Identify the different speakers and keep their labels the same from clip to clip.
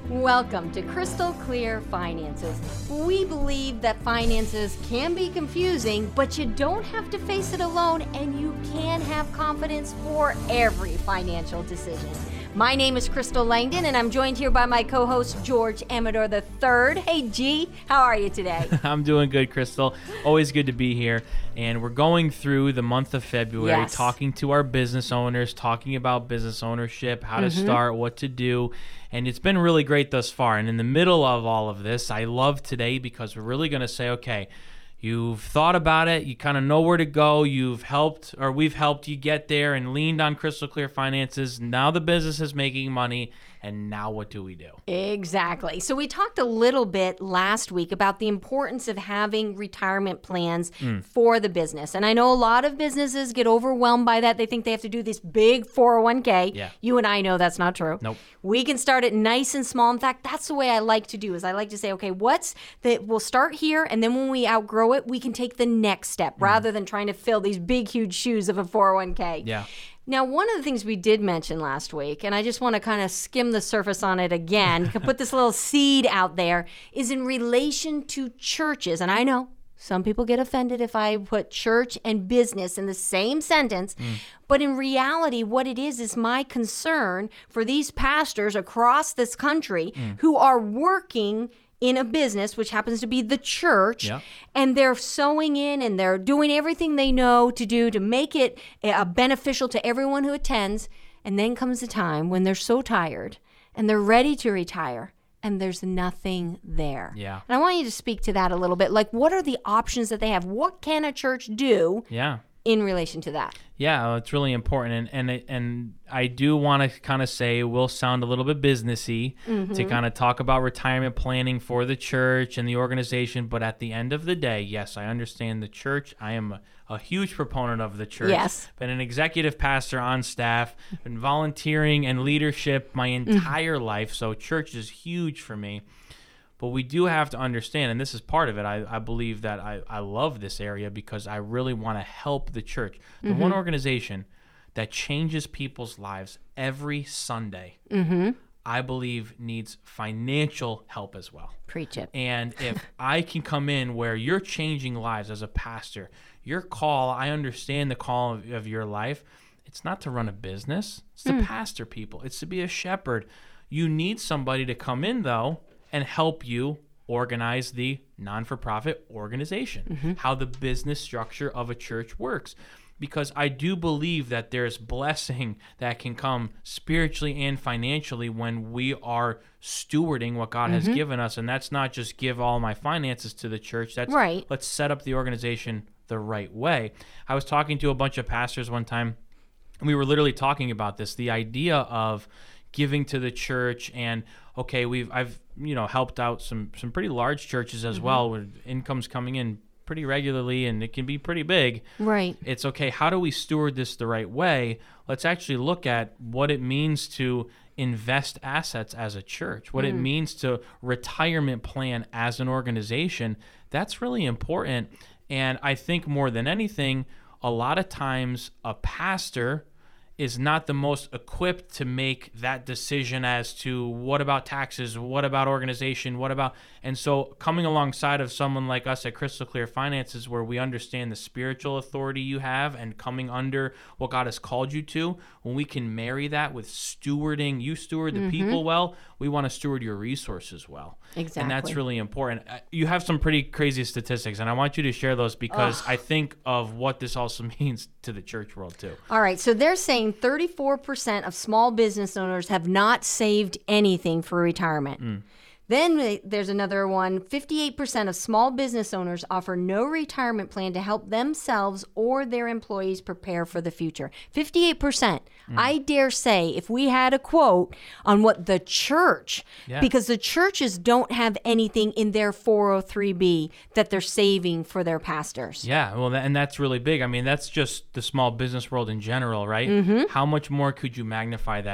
Speaker 1: Welcome to Crystal Clear Finances. We believe that finances can be confusing, but you don't have to face it alone, and you can have confidence for every financial decision. My name is Crystal Langdon, and I'm joined here by my co-host, George Amador III. Hey, G, how are you today?
Speaker 2: I'm doing good, Crystal. Always good to be here. And we're going through the month of February, talking to our business owners, talking about business ownership, how to start, what to do. And it's been really great thus far. And in the middle of all of this, I love today because we're really going to say, okay, you've thought about it, you kind of know where to go, we've helped you get there and leaned on Crystal Clear Finances. Now the business is making money, and now what do we do?
Speaker 1: Exactly. So we talked a little bit last week about the importance of having retirement plans for the business. And I know a lot of businesses get overwhelmed by that. They think they have to do this big 401k.
Speaker 2: Yeah.
Speaker 1: You and I know that's not true.
Speaker 2: Nope.
Speaker 1: We can start it nice and small. In fact, that's the way I like to do is I like to say, okay, we'll start here, and then when we outgrow it, we can take the next step rather than trying to fill these big, huge shoes of a 401k.
Speaker 2: Yeah.
Speaker 1: Now, one of the things we did mention last week, and I just want to kind of skim the surface on it again, put this little seed out there, is in relation to churches. And I know some people get offended if I put church and business in the same sentence. But in reality, what it is my concern for these pastors across this country who are working in a business, which happens to be the church, and they're sewing in and they're doing everything they know to do to make it beneficial to everyone who attends. And then comes the time when they're so tired and they're ready to retire and there's nothing there.
Speaker 2: Yeah.
Speaker 1: And I want you to speak to that a little bit. Like, what are the options that they have? What can a church do in relation to that?
Speaker 2: Yeah, it's really important, and I do want to kind of say we'll sound a little bit businessy to kind of talk about retirement planning for the church and the organization, but at the end of the day, yes, I understand the church. I am a huge proponent of the church.
Speaker 1: Yes.
Speaker 2: Been an executive pastor on staff, been volunteering and leadership my entire life, so church is huge for me. But we do have to understand, and this is part of it, I believe that I love this area because I really want to help the church. The one organization that changes people's lives every Sunday, I believe needs financial help as well.
Speaker 1: Preach it.
Speaker 2: And if I can come in where you're changing lives as a pastor, your call, I understand the call of your life. It's not to run a business. It's to pastor people. It's to be a shepherd. You need somebody to come in, though, and help you organize the non-for-profit organization, how the business structure of a church works. Because I do believe that there's blessing that can come spiritually and financially when we are stewarding what God has given us. And that's not just give all my finances to the church. That's let's set up the organization the right way. I was talking to a bunch of pastors one time, and we were literally talking about this, the idea of giving to the church. And okay, I've helped out some pretty large churches as well, with incomes coming in pretty regularly, and it can be pretty big.
Speaker 1: Right.
Speaker 2: It's okay, how do we steward this the right way? Let's actually look at what it means to invest assets as a church, what it means to retirement plan as an organization. That's really important. And I think more than anything, a lot of times a pastor is not the most equipped to make that decision as to what about taxes, what about organization, and so coming alongside of someone like us at Crystal Clear Finances, where we understand the spiritual authority you have and coming under what God has called you to, when we can marry that with stewarding, you steward the people well, we want to steward your resources well.
Speaker 1: Exactly.
Speaker 2: And that's really important. You have some pretty crazy statistics, and I want you to share those because I think of what this also means to the church world too.
Speaker 1: All right, so they're saying 34% of small business owners have not saved anything for retirement. Then there's another one, 58% of small business owners offer no retirement plan to help themselves or their employees prepare for the future. 58%. I dare say if we had a quote on what the church, because the churches don't have anything in their 403B that they're saving for their pastors.
Speaker 2: Yeah, well, and that's really big. I mean, that's just the small business world in general, right? How much more could you magnify that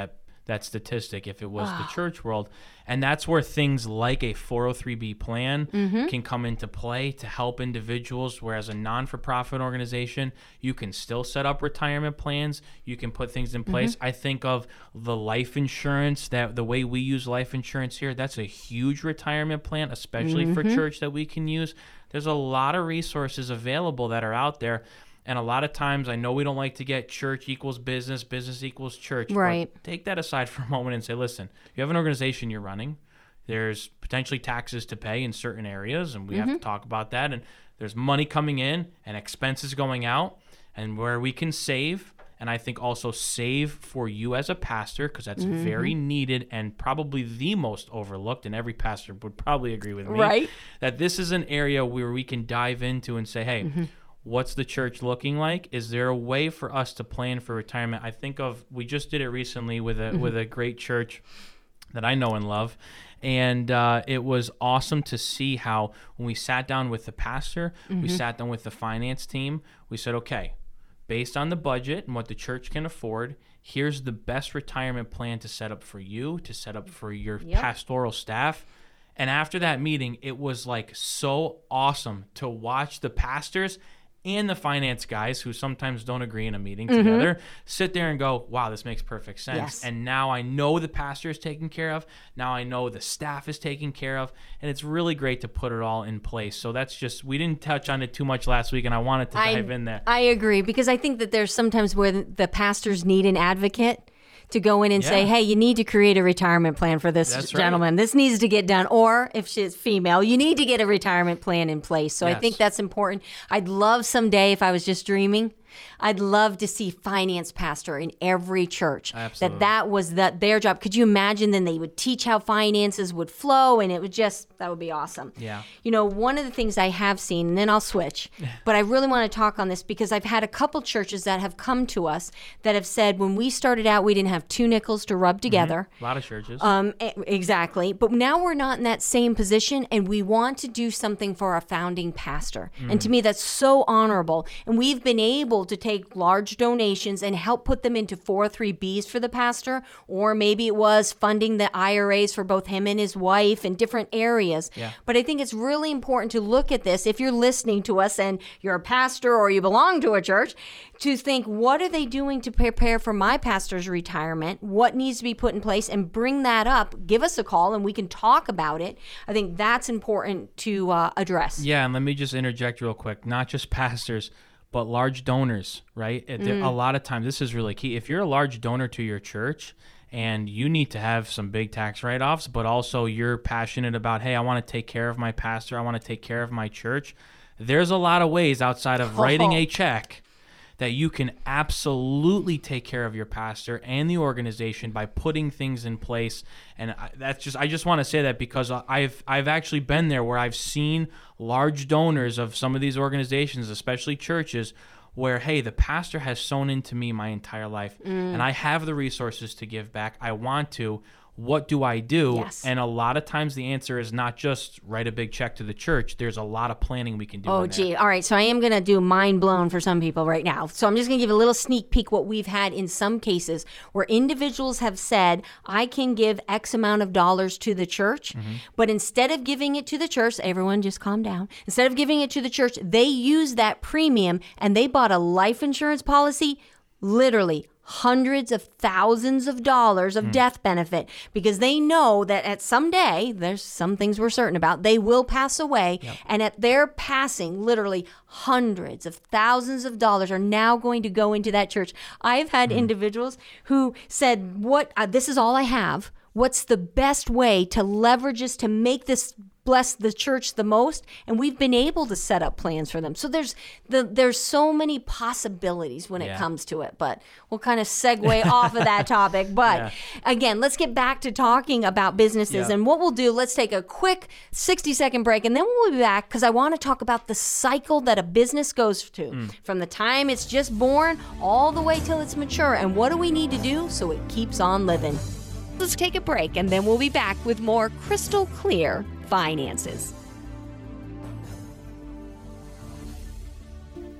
Speaker 2: that statistic if it was the church world. And that's where things like a 403B plan can come into play to help individuals, whereas a non-for-profit organization, you can still set up retirement plans. You can put things in place. I think of the life insurance, that the way we use life insurance here, that's a huge retirement plan, especially for church, that we can use. There's a lot of resources available that are out there. And a lot of times, I know we don't like to get church equals business, business equals church.
Speaker 1: Right.
Speaker 2: But take that aside for a moment and say, listen, you have an organization you're running. There's potentially taxes to pay in certain areas, and we have to talk about that. And there's money coming in and expenses going out, and where we can save. And I think also save for you as a pastor, because that's very needed and probably the most overlooked. And every pastor would probably agree with me.
Speaker 1: Right.
Speaker 2: That this is an area where we can dive into and say, hey, what's the church looking like? Is there a way for us to plan for retirement? I think of, we just did it recently with a great church that I know and love. And it was awesome to see how when we sat down with the pastor, we sat down with the finance team, we said, okay, based on the budget and what the church can afford, here's the best retirement plan to set up for you, to set up for your pastoral staff. And after that meeting, it was like so awesome to watch the pastors and the finance guys, who sometimes don't agree in a meeting together, sit there and go, wow, this makes perfect sense.
Speaker 1: Yes.
Speaker 2: And now I know the pastor is taken care of. Now I know the staff is taken care of. And it's really great to put it all in place. So that's just, we didn't touch on it too much last week, and I wanted to dive in there.
Speaker 1: I agree, because I think that there's sometimes where the pastors need an advocate to go in and say, hey, you need to create a retirement plan for this gentleman. This needs to get done. Or if she's female, you need to get a retirement plan in place. So I think that's important. I'd love someday, if I was just dreaming, I'd love to see finance pastor in every church.
Speaker 2: Absolutely.
Speaker 1: That was their job. Could you imagine? Then they would teach how finances would flow, and it would just, that would be awesome.
Speaker 2: Yeah.
Speaker 1: You know, one of the things I have seen, and then I'll switch, but I really want to talk on this because I've had a couple churches that have come to us that have said, when we started out, we didn't have 2 nickels to rub together.
Speaker 2: A lot of churches.
Speaker 1: Exactly. But now we're not in that same position, and we want to do something for our founding pastor. And to me, that's so honorable. And we've been able to take large donations and help put them into 403Bs for the pastor, or maybe it was funding the IRAs for both him and his wife in different areas.
Speaker 2: Yeah.
Speaker 1: But I think it's really important to look at this, if you're listening to us and you're a pastor or you belong to a church, to think, what are they doing to prepare for my pastor's retirement? What needs to be put in place? And bring that up. Give us a call and we can talk about it. I think that's important to address.
Speaker 2: Yeah, and let me just interject real quick. Not just pastors, but large donors, right? A lot of times, this is really key. If you're a large donor to your church and you need to have some big tax write-offs, but also you're passionate about, hey, I want to take care of my pastor, I want to take care of my church, there's a lot of ways outside of writing a check that you can absolutely take care of your pastor and the organization by putting things in place. And I just want to say that because I've actually been there, where I've seen large donors of some of these organizations, especially churches, where, hey, the pastor has sown into me my entire life, and I have the resources to give back. I want to. What do I do?
Speaker 1: Yes.
Speaker 2: And a lot of times the answer is not just write a big check to the church. There's a lot of planning we can do.
Speaker 1: Oh, gee. All right. So I am going to do mind blown for some people right now. So I'm just going to give a little sneak peek what we've had in some cases where individuals have said, I can give X amount of dollars to the church, but instead of giving it to the church, everyone just calm down. Instead of giving it to the church, they use that premium and they bought a life insurance policy, literally hundreds of thousands of dollars of death benefit, because they know that at some day, there's some things we're certain about, they will pass away. Yep. And at their passing, literally hundreds of thousands of dollars are now going to go into that church. I've had individuals who said, this is all I have. What's the best way to leverage this to make this bless the church the most? And we've been able to set up plans for them. So there's so many possibilities when it comes to it, but we'll kind of segue off of that topic. But again, let's get back to talking about businesses. And what we'll do, let's take a quick 60-second break, and then we'll be back because I want to talk about the cycle that a business goes to from the time it's just born all the way till it's mature. And what do we need to do so it keeps on living? Let's take a break, and then we'll be back with more crystal clear finances.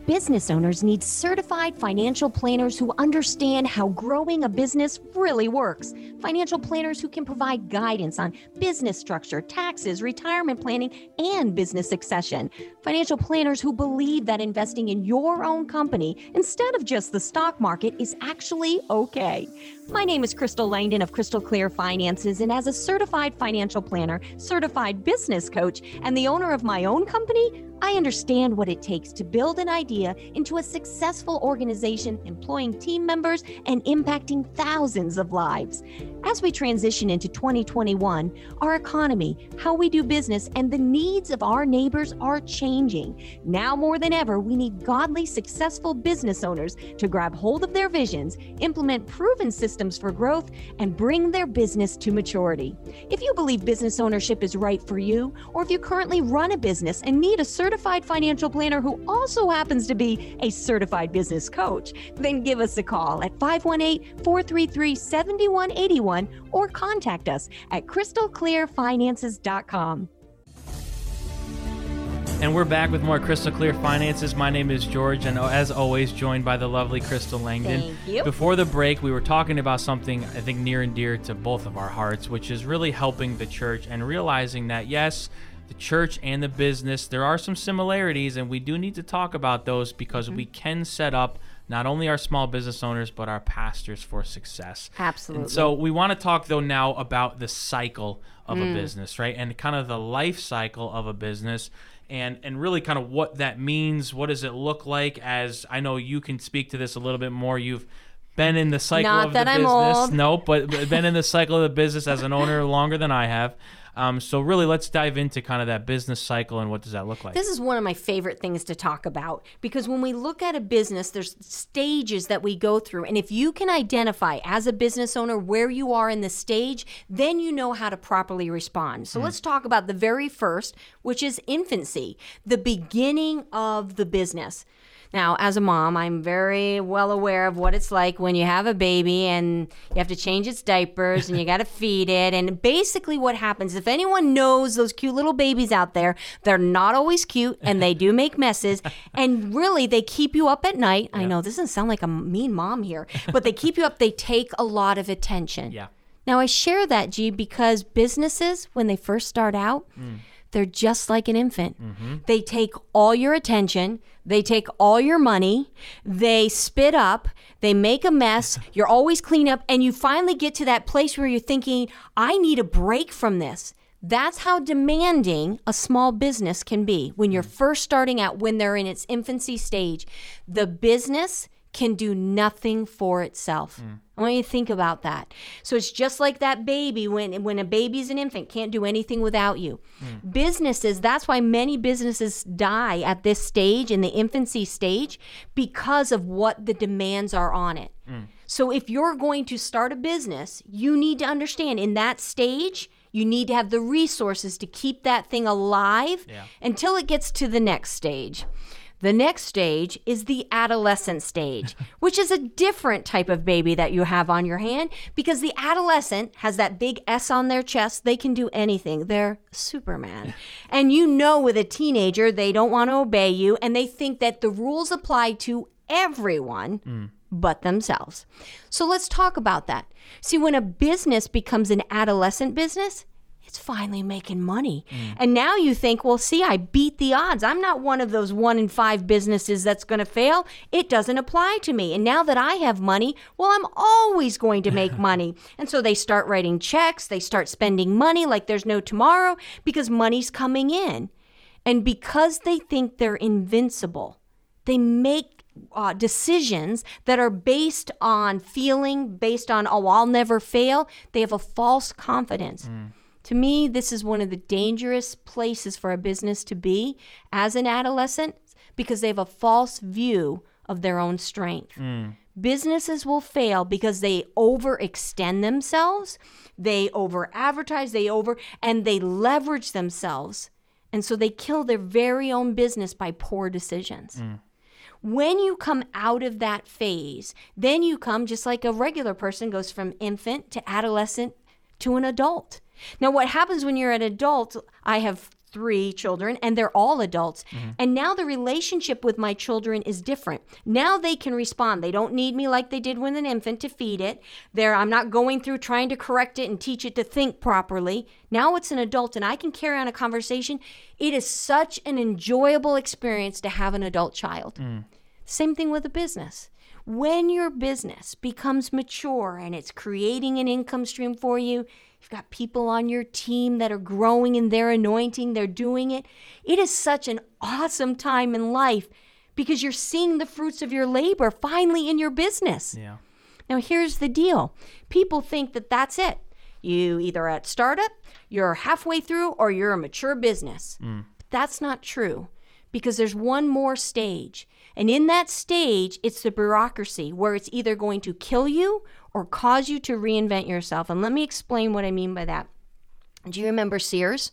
Speaker 3: Business owners need certified financial planners who understand how growing a business really works. Financial planners who can provide guidance on business structure, taxes, retirement planning, and business succession. Financial planners who believe that investing in your own company instead of just the stock market is actually okay. My name is Crystal Langdon of Crystal Clear Finances, and as a certified financial planner, certified business coach, and the owner of my own company, I understand what it takes to build an idea into a successful organization, employing team members and impacting thousands of lives. As we transition into 2021, our economy, how we do business, and the needs of our neighbors are changing. Now more than ever, we need godly, successful business owners to grab hold of their visions, implement proven systems for growth, and bring their business to maturity. If you believe business ownership is right for you, or if you currently run a business and need a certified financial planner who also happens to be a certified business coach, then give us a call at 518-433-7181 or contact us at crystalclearfinances.com.
Speaker 2: And we're back with more Crystal Clear Finances. My name is George, and as always, joined by the lovely Crystal Langdon.
Speaker 1: Thank you.
Speaker 2: Before the break, we were talking about something I think near and dear to both of our hearts, which is really helping the church and realizing that, yes, the church and the business, there are some similarities, and we do need to talk about those because we can set up not only our small business owners, but our pastors for success.
Speaker 1: Absolutely.
Speaker 2: And so we want to talk, though, now about the cycle of a business, right? And kind of the life cycle of a business. And really kind of what that means. What does it look like? As I know you can speak to this a little bit more. You've been in the cycle
Speaker 1: Not
Speaker 2: of
Speaker 1: that
Speaker 2: the
Speaker 1: I'm
Speaker 2: business.
Speaker 1: old.
Speaker 2: Nope, but been in the cycle of the business as an owner longer than I have. So really, let's dive into kind of that business cycle and what does that look like?
Speaker 1: This is one of my favorite things to talk about because when we look at a business, there's stages that we go through. And if you can identify as a business owner where you are in the stage, then you know how to properly respond. So let's talk about the very first, which is infancy, the beginning of the business. Now, as a mom, I'm very well aware of what it's like when you have a baby and you have to change its diapers and you got to feed it. And basically what happens, if anyone knows those cute little babies out there, they're not always cute and they do make messes. And really, they keep you up at night. I know this doesn't sound like a mean mom here, but they keep you up. They take a lot of attention.
Speaker 2: Yeah.
Speaker 1: Now, I share that, G, because businesses, when they first start out, they're just like an infant. They take all your attention. They take all your money. They spit up. They make a mess. You're always clean up. And you finally get to that place where you're thinking, I need a break from this. That's how demanding a small business can be. When you're first starting out, when they're in its infancy stage, the business can do nothing for itself. I want you to think about that. So it's just like that baby when a baby's an infant, can't do anything without you. Businesses, that's why many businesses die at this stage, in the infancy stage, because of what the demands are on it. So if you're going to start a business, you need to understand in that stage, you need to have the resources to keep that thing alive until it gets to the next stage. The next stage is the adolescent stage, which is a different type of baby that you have on your hand because the adolescent has that big S on their chest. They can do anything. They're Superman. And you know with a teenager, they don't want to obey you and they think that the rules apply to everyone but themselves. So let's talk about that. See, when a business becomes an adolescent business, it's finally making money. And now you think, well, see, I beat the odds. I'm not one of those 1 in 5 businesses that's going to fail. It doesn't apply to me. And now that I have money, well, I'm always going to make money. And so they start writing checks. They start spending money like there's no tomorrow because money's coming in. And because they think they're invincible, they make decisions that are based on feeling, based on, oh, I'll never fail. They have a false confidence. To me, this is one of the dangerous places for a business to be as an adolescent because they have a false view of their own strength. Businesses will fail because they overextend themselves, they over-advertise, and they leverage themselves. And so they kill their very own business by poor decisions. When you come out of that phase, then you come just like a regular person goes from infant to adolescent to an adult. Now, what happens when you're an adult, I have 3 children, and they're all adults. And now the relationship with my children is different. Now they can respond. They don't need me like they did with an infant to feed it. I'm not going through trying to correct it and teach it to think properly. Now it's an adult, and I can carry on a conversation. It is such an enjoyable experience to have an adult child. Same thing with a business. When your business becomes mature and it's creating an income stream for you, you've got people on your team that are growing in their anointing, they're doing it. It is such an awesome time in life because you're seeing the fruits of your labor finally in your business.
Speaker 2: Yeah.
Speaker 1: Now, here's the deal. People think that that's it. You either at startup, you're halfway through, or you're a mature business. But that's not true because there's one more stage. And in that stage, it's the bureaucracy where it's either going to kill you or cause you to reinvent yourself. And let me explain what I mean by that. Do you remember Sears?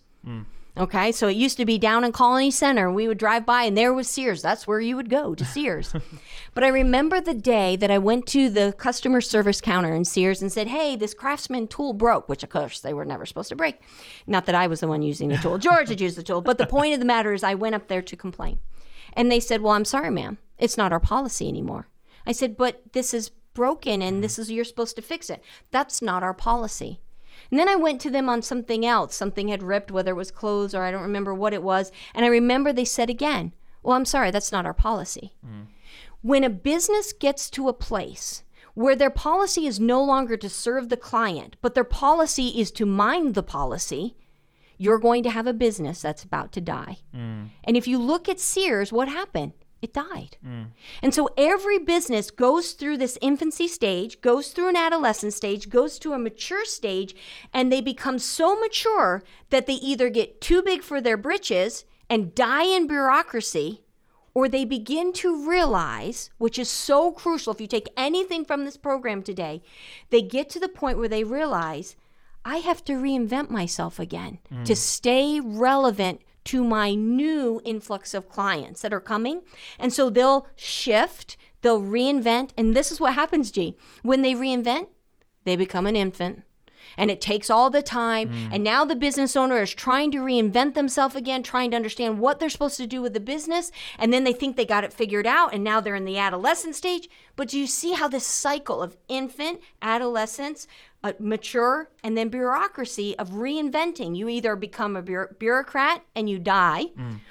Speaker 1: Okay, so it used to be down in Colony Center. We would drive by and there was Sears. That's where you would go, to Sears. But I remember the day that I went to the customer service counter in Sears and said, hey, this Craftsman tool broke, which of course they were never supposed to break. Not that I was the one using the tool. George had used the tool. But the point of the matter is I went up there to complain. And they said, well, I'm sorry, ma'am. It's not our policy anymore. I said, but this is broken and you're supposed to fix it. That's not our policy. And then I went to them on something else. Something had ripped, whether it was clothes or I don't remember what it was. And I remember they said again, well, I'm sorry, that's not our policy. When a business gets to a place where their policy is no longer to serve the client, but their policy is to mind the policy, you're going to have a business that's about to die. And if you look at Sears, what happened? It died. And so every business goes through this infancy stage, goes through an adolescent stage, goes to a mature stage, and they become so mature that they either get too big for their britches and die in bureaucracy, or they begin to realize, which is so crucial, if you take anything from this program today, they get to the point where they realize, I have to reinvent myself again to stay relevant to my new influx of clients that are coming. And so they'll shift, they'll reinvent. And this is what happens, G. When they reinvent, they become an infant. And it takes all the time. And now the business owner is trying to reinvent themselves again, trying to understand what they're supposed to do with the business. And then they think they got it figured out. And now they're in the adolescent stage. But do you see how this cycle of infant, adolescence, mature, and then bureaucracy of reinventing? You either become a bureaucrat and you die,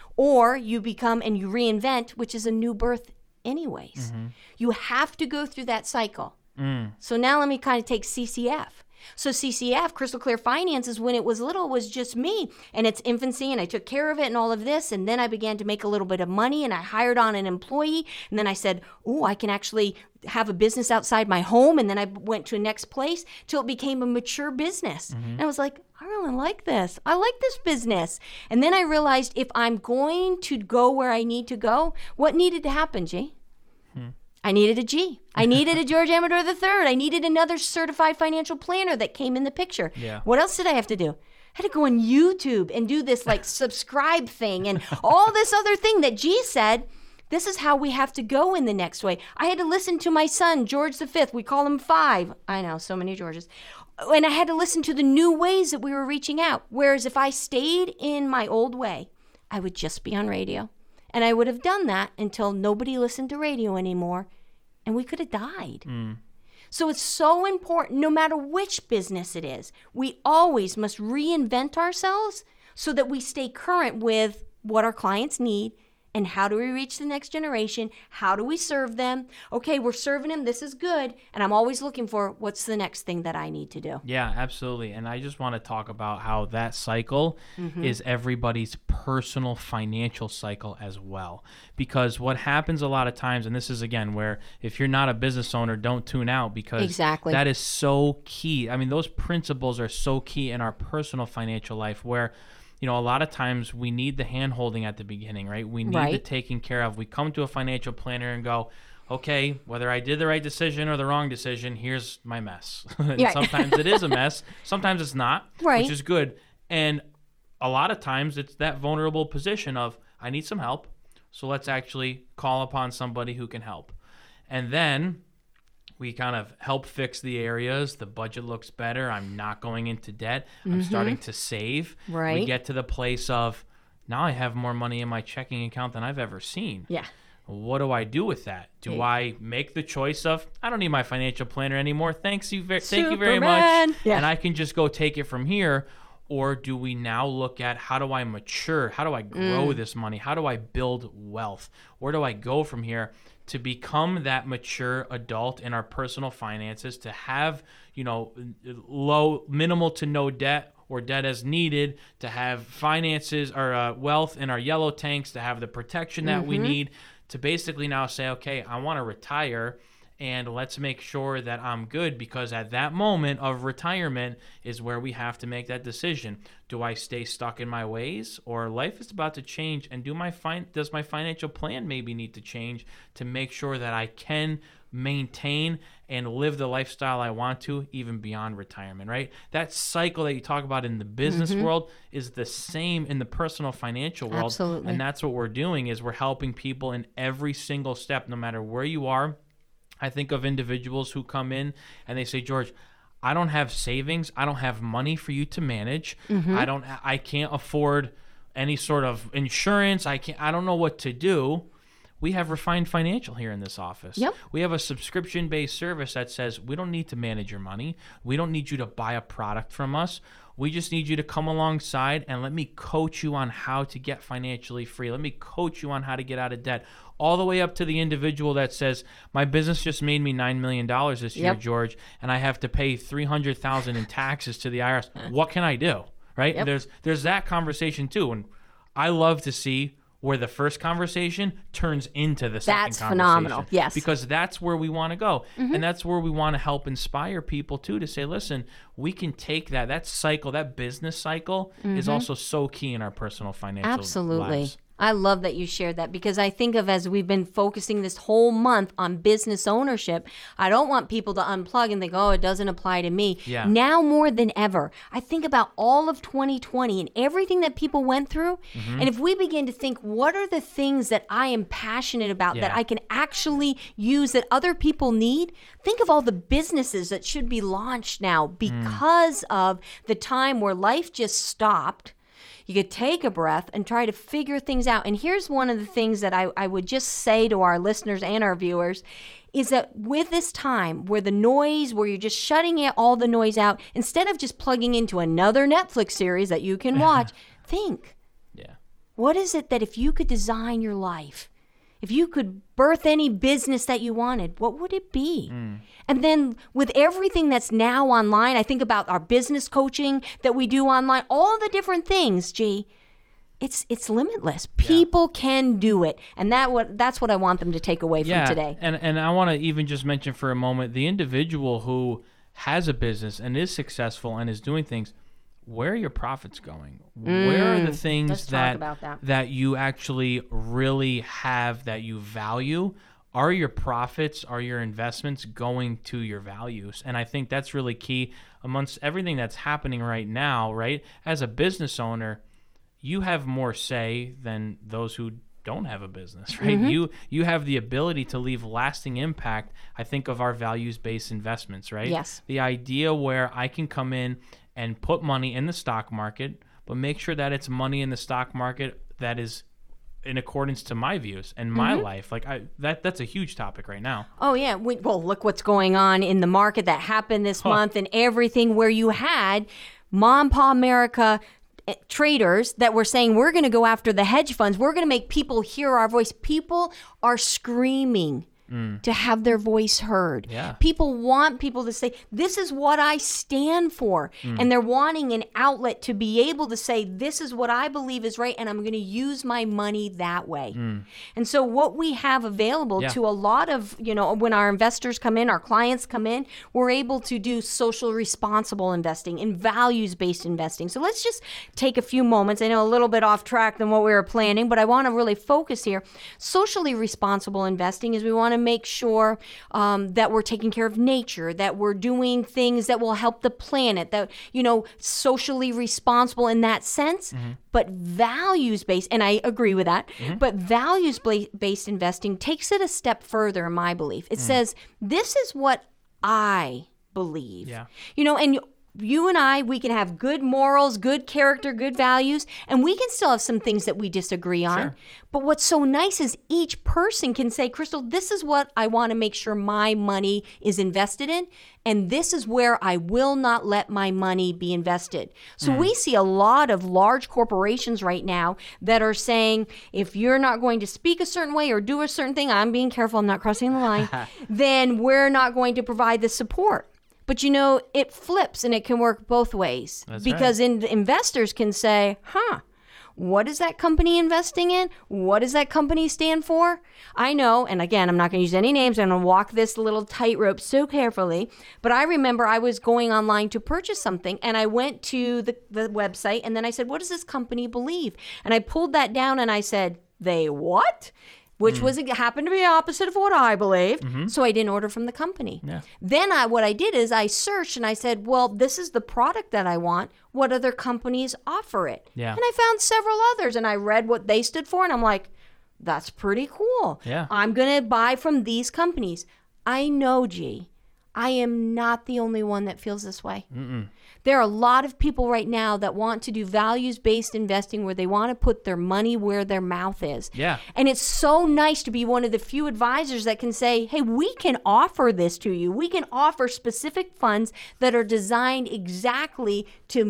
Speaker 1: or you become and you reinvent, which is a new birth anyways. You have to go through that cycle. So now let me kind of take CCF. So CCF, Crystal Clear Finances, when it was little, was just me and its infancy, and I took care of it and all of this. And then I began to make a little bit of money and I hired on an employee. And then I said, oh, I can actually have a business outside my home. And then I went to a next place till it became a mature business. And I was like, I really like this. I like this business. And then I realized if I'm going to go where I need to go, what needed to happen, G? I needed a G. I needed a George Amador III. I needed another certified financial planner that came in the picture.
Speaker 2: Yeah.
Speaker 1: What else did I have to do? I had to go on YouTube and do this like subscribe thing and all this other thing that G said. This is how we have to go in the next way. I had to listen to my son, George V. We call him 5. I know, so many Georges. And I had to listen to the new ways that we were reaching out. Whereas if I stayed in my old way, I would just be on radio. And I would have done that until nobody listened to radio anymore, and we could have died. So it's so important, no matter which business it is, we always must reinvent ourselves so that we stay current with what our clients need and how do we reach the next generation? How do we serve them? Okay, we're serving them. This is good. And I'm always looking for what's the next thing that I need to do.
Speaker 2: Yeah, absolutely. And I just want to talk about how that cycle is everybody's personal financial cycle as well. Because what happens a lot of times, and this is again where if you're not a business owner, don't tune out, because that is so key. I mean, those principles are so key in our personal financial life where, you know, a lot of times we need the hand-holding at the beginning, right? We need the taking care of. We come to a financial planner and go, okay, whether I did the right decision or the wrong decision, here's my mess. And sometimes it is a mess. Sometimes it's not, which is good. And a lot of times it's that vulnerable position of, I need some help, so let's actually call upon somebody who can help. And then we kind of help fix the areas. The budget looks better. I'm not going into debt. I'm starting to save. We get to the place of, Now I have more money in my checking account than I've ever seen.
Speaker 1: Yeah.
Speaker 2: What do I do with that? Do I make the choice of, I don't need my financial planner anymore. Thank you very much.
Speaker 1: Yeah.
Speaker 2: And I can just go take it from here. Or do we now look at, how do I mature? How do I grow this money? How do I build wealth? Where do I go from here to become that mature adult in our personal finances, to have, minimal to no debt or debt as needed, to have finances or wealth in our yellow tanks, to have the protection that we need, to basically now say, okay, I want to retire, and let's make sure that I'm good, because at that moment of retirement is where we have to make that decision. Do I stay stuck in my ways, or life is about to change, and does my financial plan maybe need to change to make sure that I can maintain and live the lifestyle I want to even beyond retirement, right? That cycle that you talk about in the business world is the same in the personal financial world.
Speaker 1: Absolutely.
Speaker 2: And that's what we're doing, is we're helping people in every single step, no matter where you are. I think of individuals who come in and they say, George, I don't have savings. I don't have money for you to manage. I can't afford any sort of insurance. I don't know what to do. We have Refined Financial here in this office.
Speaker 1: Yep.
Speaker 2: We have a subscription-based service that says we don't need to manage your money. We don't need you to buy a product from us. We just need you to come alongside and let me coach you on how to get financially free. Let me coach you on how to get out of debt. All the way up to the individual that says, my business just made me $9 million this year, George, and I have to pay $300,000 in taxes to the IRS. What can I do? Right?
Speaker 1: Yep.
Speaker 2: There's that conversation too. And I love to see where the first conversation turns into the second conversation.
Speaker 1: That's phenomenal. Yes.
Speaker 2: Because that's where we want to go. And that's where we want to help inspire people too, to say, listen, we can take that cycle, that business cycle is also so key in our personal financial
Speaker 1: Absolutely.
Speaker 2: lives.
Speaker 1: I love that you shared that, because I think of, as we've been focusing this whole month on business ownership, I don't want people to unplug and think, oh, it doesn't apply to me.
Speaker 2: Yeah.
Speaker 1: Now more than ever, I think about all of 2020 and everything that people went through. And if we begin to think, what are the things that I am passionate about that I can actually use that other people need? Think of all the businesses that should be launched now because of the time where life just stopped. You could take a breath and try to figure things out. And here's one of the things that I would just say to our listeners and our viewers, is that with this time where the noise, where you're just shutting all the noise out, instead of just plugging into another Netflix series that you can watch, think, what is it that if you could design your life, if you could birth any business that you wanted, what would it be? And then with everything that's now online, I think about our business coaching that we do online, all the different things, it's limitless. People can do it. And that's what I want them to take away from today.
Speaker 2: And I want to even just mention for a moment, the individual who has a business and is successful and is doing things, where are your profits going? Where are the things that you actually really have that you value? Are your profits, are your investments going to your values? And I think that's really key amongst everything that's happening right now, right? As a business owner, you have more say than those who don't have a business, right? You have the ability to leave lasting impact. I think of our values-based investments, right?
Speaker 1: Yes.
Speaker 2: The idea where I can come in and put money in the stock market, but make sure that it's money in the stock market that is in accordance to my views and my life. Like that's a huge topic right now.
Speaker 1: Oh yeah. Well, look what's going on in the market that happened this month and everything, where you had Mom, Pa America traders that were saying, we're going to go after the hedge funds. We're going to make people hear our voice. People are screaming to have their voice heard.
Speaker 2: Yeah.
Speaker 1: People want people to say, this is what I stand for. And they're wanting an outlet to be able to say, this is what I believe is right, and I'm going to use my money that way. And so what we have available to a lot of, when our investors come in, our clients come in, we're able to do social responsible investing and values-based investing. So let's just take a few moments. I know a little bit off track than what we were planning, but I want to really focus here. Socially responsible investing is we want to make sure that we're taking care of nature, that we're doing things that will help the planet, that, socially responsible in that sense, but values-based, and I agree with that, but values-based investing takes it a step further, in my belief. It says, this is what I believe.
Speaker 2: Yeah.
Speaker 1: And you and I, we can have good morals, good character, good values, and we can still have some things that we disagree on.
Speaker 2: Sure.
Speaker 1: But what's so nice is each person can say, Crystal, this is what I want to make sure my money is invested in, and this is where I will not let my money be invested. So we see a lot of large corporations right now that are saying, if you're not going to speak a certain way or do a certain thing, I'm being careful, I'm not crossing the line, then we're not going to provide the support. But it flips and it can work both ways.
Speaker 2: That's
Speaker 1: because
Speaker 2: right.
Speaker 1: Investors can say, what is that company investing in? What does that company stand for? I know, and again, I'm not going to use any names. I'm going to walk this little tightrope so carefully. But I remember I was going online to purchase something, and I went to the website, and then I said, what does this company believe? And I pulled that down, and I said, they what? Which happened to be opposite of what I believed. So I didn't order from the company.
Speaker 2: Yeah.
Speaker 1: Then what I did is I searched and I said, well, this is the product that I want. What other companies offer it?
Speaker 2: Yeah.
Speaker 1: And I found several others, and I read what they stood for, and I'm like, that's pretty cool.
Speaker 2: Yeah.
Speaker 1: I'm going to buy from these companies. I know, G, I am not the only one that feels this way. There are a lot of people right now that want to do values-based investing where they want to put their money where their mouth is.
Speaker 2: Yeah.
Speaker 1: And it's so nice to be one of the few advisors that can say, hey, we can offer this to you. We can offer specific funds that are designed exactly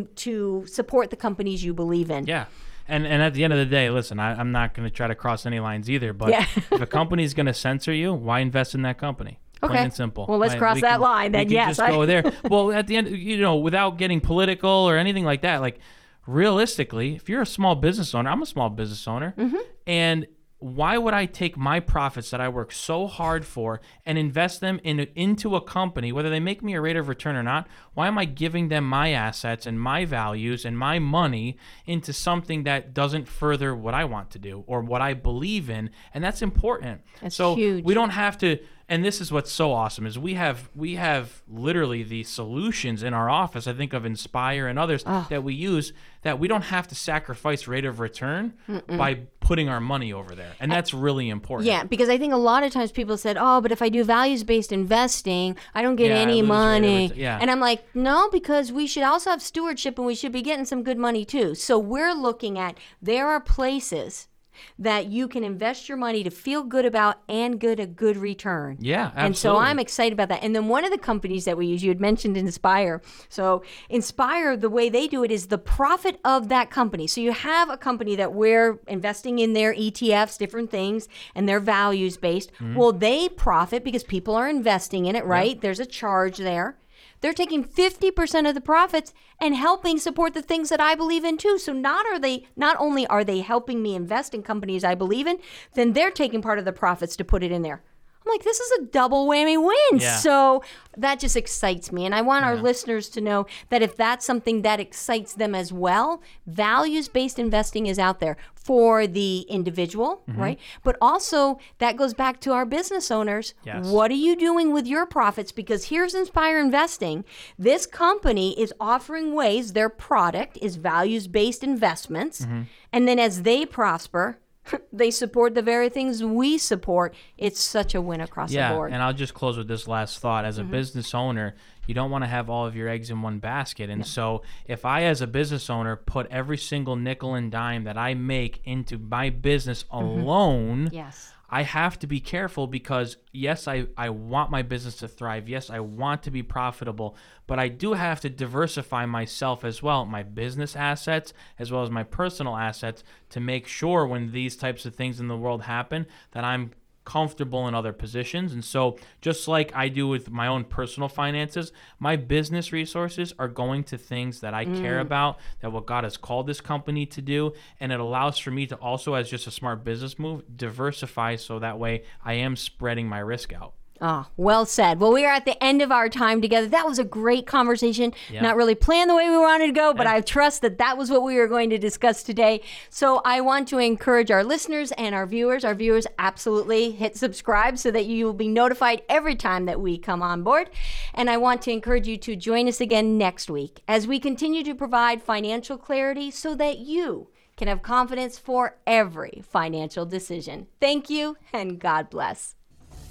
Speaker 1: to support the companies you believe in.
Speaker 2: Yeah. And at the end of the day, listen, I'm not going to try to cross any lines either, but if a company's going to censor you, why invest in that company? Plain
Speaker 1: Okay.
Speaker 2: and simple.
Speaker 1: Well, let's cross that line then.
Speaker 2: We can
Speaker 1: Yes.
Speaker 2: just go there. Well, at the end, without getting political or anything like that, like realistically, if you're a small business owner, I'm a small business owner, and why would I take my profits that I work so hard for and invest them into a company, whether they make me a rate of return or not? Why am I giving them my assets and my values and my money into something that doesn't further what I want to do or what I believe in? And that's important.
Speaker 1: That's
Speaker 2: so
Speaker 1: huge.
Speaker 2: we don't have to. And this is what's so awesome is we have literally the solutions in our office. I think of Inspire and others that we use that we don't have to sacrifice rate of return by putting our money over there. And that's really important.
Speaker 1: Yeah, because I think a lot of times people said, oh, but if I do values-based investing, I don't get
Speaker 2: Yeah, I
Speaker 1: any
Speaker 2: lose rate of
Speaker 1: money.
Speaker 2: yeah.
Speaker 1: And I'm like, no, because we should also have stewardship and we should be getting some good money too. So we're looking at there are places that you can invest your money to feel good about and get a good return.
Speaker 2: Yeah, absolutely.
Speaker 1: And so I'm excited about that. And then one of the companies that we use, you had mentioned Inspire. So Inspire, the way they do it is the profit of that company. So you have a company that we're investing in their ETFs, different things, and they're values based. Well, they profit because people are investing in it, right? Yeah. There's a charge there. They're taking 50% of the profits and helping support the things that I believe in too. So not only are they helping me invest in companies I believe in, then they're taking part of the profits to put it in there. I'm like, this is a double whammy win.
Speaker 2: Yeah.
Speaker 1: So that just excites me. And I want our listeners to know that if that's something that excites them as well, values-based investing is out there for the individual, right? But also that goes back to our business owners.
Speaker 2: Yes.
Speaker 1: What are you doing with your profits? Because here's Inspire Investing. This company is offering ways, their product is values-based investments. And then as they prosper, they support the very things we support. It's such a win across the board.
Speaker 2: And I'll just close with this last thought. As a business owner, you don't want to have all of your eggs in one basket. And so if I, as a business owner, put every single nickel and dime that I make into my business alone,
Speaker 1: Yes.
Speaker 2: I have to be careful because, yes, I want my business to thrive. Yes, I want to be profitable, but I do have to diversify myself as well, my business assets as well as my personal assets, to make sure when these types of things in the world happen that I'm comfortable in other positions. And so just like I do with my own personal finances, my business resources are going to things that I care about, that what God has called this company to do. And it allows for me to also, as just a smart business move, diversify so that way I am spreading my risk out.
Speaker 1: Oh, well said. Well, we are at the end of our time together. That was a great conversation.
Speaker 2: Yeah.
Speaker 1: Not really planned the way we wanted to go, but I trust that that was what we were going to discuss today. So I want to encourage our listeners and our viewers absolutely hit subscribe so that you will be notified every time that we come on board. And I want to encourage you to join us again next week as we continue to provide financial clarity so that you can have confidence for every financial decision. Thank you, and God bless.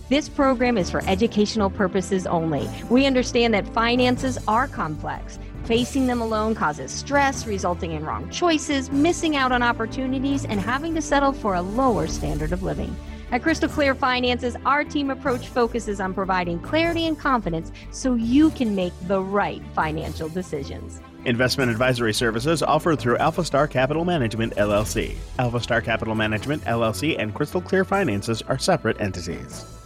Speaker 3: This program is for educational purposes only. We understand that finances are complex. Facing them alone causes stress, resulting in wrong choices, missing out on opportunities, and having to settle for a lower standard of living. At Crystal Clear Finances, our team approach focuses on providing clarity and confidence so you can make the right financial decisions.
Speaker 4: Investment advisory services offered through Alpha Star Capital Management, LLC. Alpha Star Capital Management, LLC and Crystal Clear Finances are separate entities.